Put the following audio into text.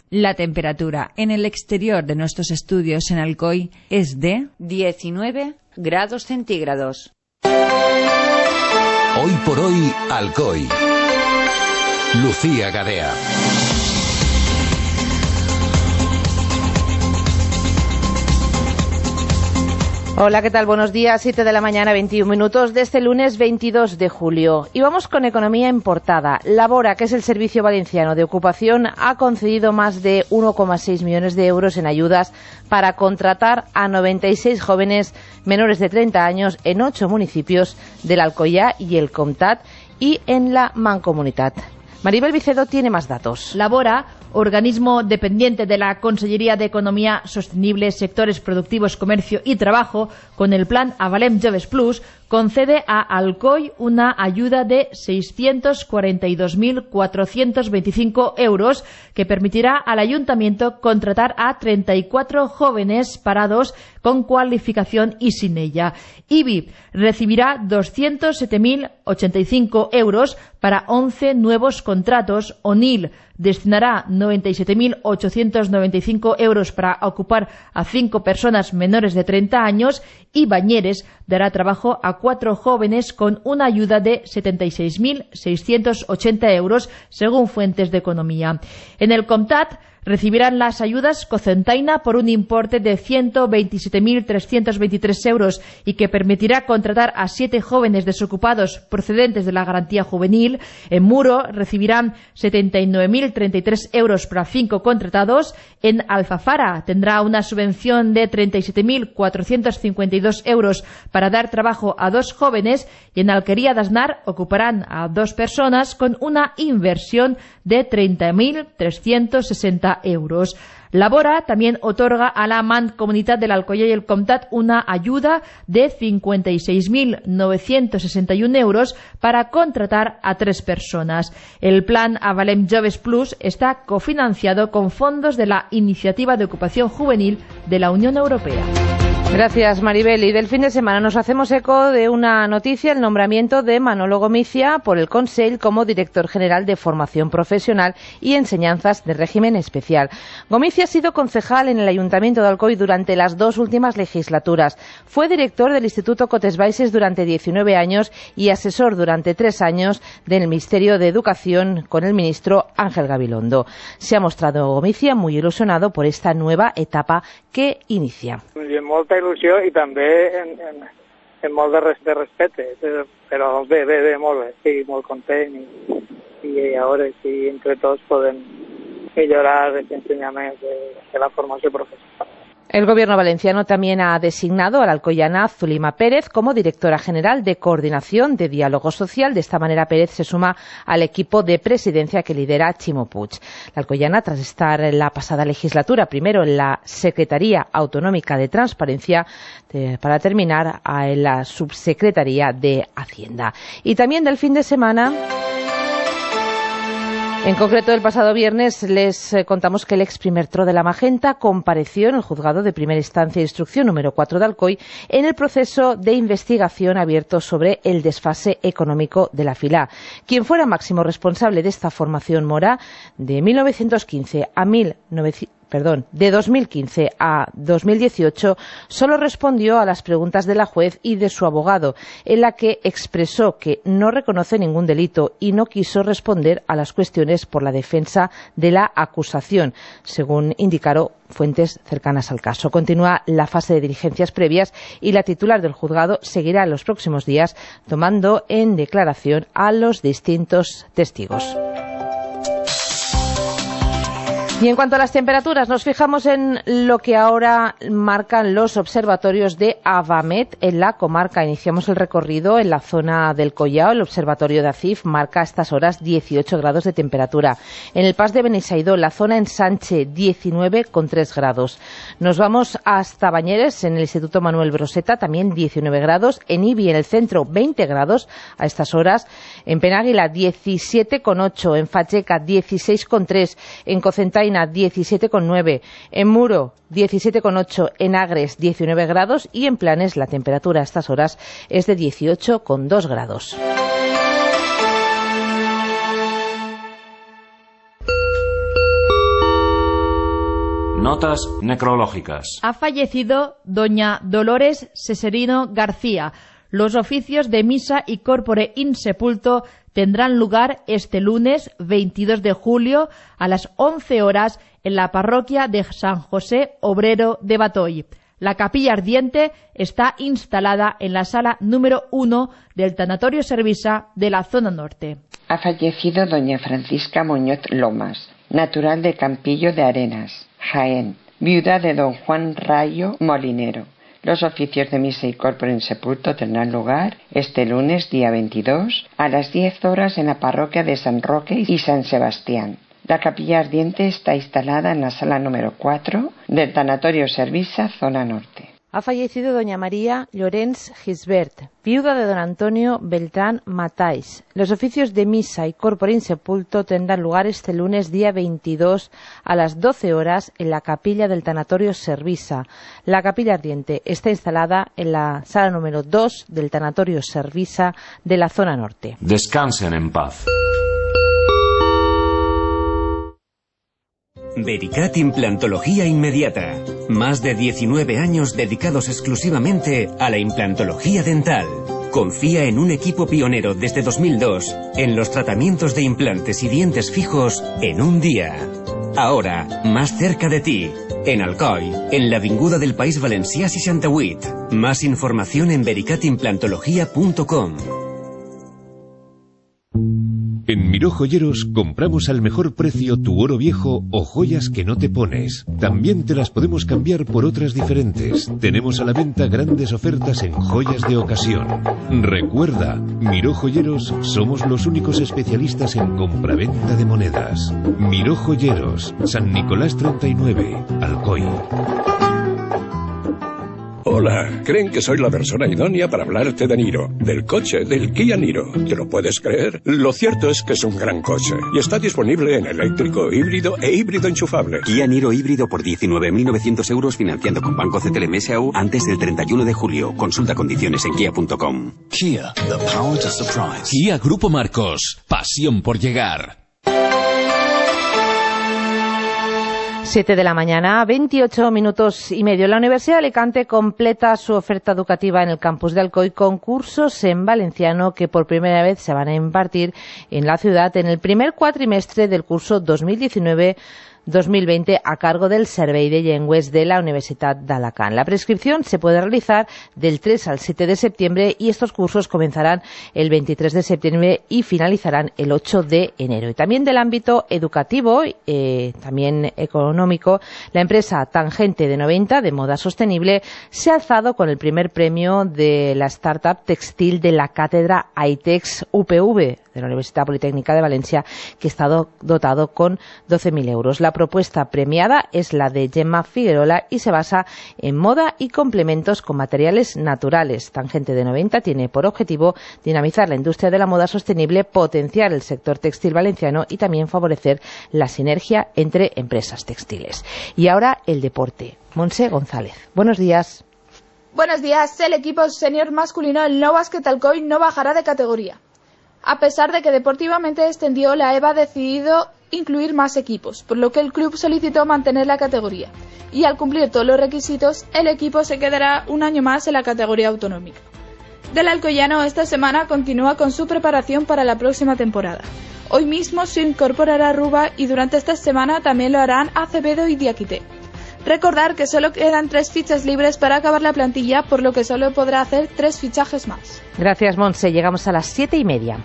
La temperatura en el exterior de nuestros estudios en Alcoy es de 19 grados centígrados. Hoy por hoy, Alcoy. Lucía Gadea. Hola, ¿qué tal? Buenos días, 7 de la mañana, 21 minutos de este lunes 22 de julio. Y vamos con economía en portada. Labora, que es el Servicio Valenciano de Ocupación, ha concedido más de 1,6 millones de euros en ayudas para contratar a 96 jóvenes menores de 30 años en 8 municipios del Alcoyà y el Comtat y en la Mancomunitat. Maribel Vicedo tiene más datos. Labora, organismo dependiente de la Conselleria de Economía Sostenible, Sectores Productivos, Comercio y Trabajo, con el plan Avalem Joves Plus, concede a Alcoy una ayuda de 642.425 euros que permitirá al ayuntamiento contratar a 34 jóvenes parados con cualificación y sin ella. IBI recibirá 207.085 euros para 11 nuevos contratos. ONIL destinará 97.895 euros para ocupar a 5 personas menores de 30 años y Bañeres dará trabajo a 4 jóvenes con una ayuda de 76.680 euros, según fuentes de economía. En el Comtat recibirán las ayudas Cocentaina por un importe de 127.323 euros y que permitirá contratar a 7 jóvenes desocupados procedentes de la garantía juvenil. En Muro recibirán 79.033 euros para 5 contratados. En Alfafara tendrá una subvención de 37.452 euros para dar trabajo a 2 jóvenes y en Alquería d'Asnar ocuparán a 2 personas con una inversión de 30.360 euros. Labora también otorga a la Mancomunitat del Alcoyà y el Comtat una ayuda de 56.961 euros para contratar a 3 personas. El plan Avalem Joves Plus está cofinanciado con fondos de la Iniciativa de Ocupación Juvenil de la Unión Europea. Gracias, Maribel. Y del fin de semana nos hacemos eco de una noticia, el nombramiento de Manolo Gomizia por el Consell como director general de Formación Profesional y Enseñanzas de Régimen Especial. Gomizia ha sido concejal en el Ayuntamiento de Alcoy durante las 2 últimas legislaturas. Fue director del Instituto Cotes Baixes durante 19 años y asesor durante 3 años del Ministerio de Educación con el ministro Ángel Gabilondo. Se ha mostrado Gomizia muy ilusionado por esta nueva etapa que inicia. Molta il·lusió i també en molt de respecte, però bé, molt bé, estic molt content i a veure si entre tots podem millorar els ensenyaments de la formació professional. El Gobierno valenciano también ha designado a la alcoyana Zulima Pérez como directora general de Coordinación de Diálogo Social. De esta manera, Pérez se suma al equipo de presidencia que lidera Chimo Puig. La alcoyana, tras estar en la pasada legislatura, primero en la Secretaría Autonómica de Transparencia, para terminar en la Subsecretaría de Hacienda. Y también del fin de semana... En concreto, el pasado viernes les contamos que el ex primer tro de la Magenta compareció en el juzgado de primera instancia de instrucción número 4 de Alcoy en el proceso de investigación abierto sobre el desfase económico de la FILA. Quien fuera máximo responsable de esta formación mora de 2015 a 2018 solo respondió a las preguntas de la juez y de su abogado, en la que expresó que no reconoce ningún delito y no quiso responder a las cuestiones por la defensa de la acusación, según indicaron fuentes cercanas al caso. Continúa la fase de diligencias previas y la titular del juzgado seguirá en los próximos días tomando en declaración a los distintos testigos. Y en cuanto a las temperaturas, nos fijamos en lo que ahora marcan los observatorios de Avamet en la comarca. Iniciamos el recorrido en la zona del Collao. El observatorio de Acif marca a estas horas 18 grados de temperatura. En el Pas de Benissaidó, la zona en Sanche, 19,3 grados. Nos vamos hasta Bañeres, en el Instituto Manuel Broseta, también 19 grados. En Ibi, en el centro, 20 grados a estas horas. En Penàguila, 17,8. En Facheca, 16,3. En Cocentaina, 17,9, en Muro 17,8, en Agres 19 grados y en Planes la temperatura a estas horas es de 18,2 grados. Notas necrológicas. Ha fallecido doña Dolores Seserino García. Los oficios de misa y corpore insepulto tendrán lugar este lunes 22 de julio a las 11 horas en la parroquia de San José Obrero de Batoy. La capilla ardiente está instalada en la sala número 1 del Tanatorio Servisa de la zona norte. Ha fallecido doña Francisca Muñoz Lomas, natural de Campillo de Arenas, Jaén, viuda de don Juan Rayo Molinero. Los oficios de misa y corpore insepulto tendrán lugar este lunes, día 22, a las 10 horas en la parroquia de San Roque y San Sebastián. La capilla ardiente está instalada en la sala número 4 del Tanatorio Servisa, zona norte. Ha fallecido doña María Llorens Gisbert, viuda de don Antonio Beltrán Matáis. Los oficios de misa y corpore insepulto tendrán lugar este lunes, día 22, a las 12 horas en la capilla del Tanatorio Servisa. La capilla ardiente está instalada en la sala número 2 del Tanatorio Servisa de la zona norte. Descansen en paz. Vericat Implantología Inmediata. Más de 19 años dedicados exclusivamente a la implantología dental. Confía en un equipo pionero desde 2002 en los tratamientos de implantes y dientes fijos en un día. Ahora, más cerca de ti, en Alcoi, en la Avinguda del País Valencià 68. Más información en vericatimplantología.com. En Miró Joyeros compramos al mejor precio tu oro viejo o joyas que no te pones. También te las podemos cambiar por otras diferentes. Tenemos a la venta grandes ofertas en joyas de ocasión. Recuerda, Miró Joyeros somos los únicos especialistas en compraventa de monedas. Miró Joyeros, San Nicolás 39, Alcoy. Hola, creen que soy la persona idónea para hablarte de Niro, del coche, del Kia Niro. ¿Te lo puedes creer? Lo cierto es que es un gran coche y está disponible en eléctrico, híbrido e híbrido enchufable. Kia Niro híbrido por 19.900 euros financiando con Banco CTLM S.A.U. antes del 31 de julio. Consulta condiciones en kia.com. Kia, the power to surprise. Kia Grupo Marcos, pasión por llegar. 7 de la mañana, 28 minutos y medio. La Universidad de Alicante completa su oferta educativa en el campus de Alcoy con cursos en valenciano que por primera vez se van a impartir en la ciudad en el primer cuatrimestre del curso 2019-2020 a cargo del Servei de Llengües de la Universidad de Alacant. La prescripción se puede realizar del 3 al 7 de septiembre y estos cursos comenzarán el 23 de septiembre y finalizarán el 8 de enero. Y también del ámbito educativo, también económico, la empresa Tangente de 90 de moda sostenible se ha alzado con el primer premio de la startup textil de la cátedra ITEX UPV de la Universidad Politécnica de Valencia, que está dotado con 12.000 euros. La propuesta premiada es la de Gemma Figuerola y se basa en moda y complementos con materiales naturales. Tangente de 90 tiene por objetivo dinamizar la industria de la moda sostenible, potenciar el sector textil valenciano y también favorecer la sinergia entre empresas textiles. Y ahora el deporte. Montse González. Buenos días. Buenos días. El equipo senior masculino del No Basket Alcoy no bajará de categoría. A pesar de que deportivamente descendió, la EVA ha decidido incluir más equipos, por lo que el club solicitó mantener la categoría. Y al cumplir todos los requisitos, el equipo se quedará un año más en la categoría autonómica. Del alcoyano esta semana continúa con su preparación para la próxima temporada. Hoy mismo se incorporará Ruba y durante esta semana también lo harán Acevedo y Diakité. Recordar que solo quedan 3 fichas libres para acabar la plantilla, por lo que solo podrá hacer 3 fichajes más. Gracias, Montse. Llegamos a las 7:30.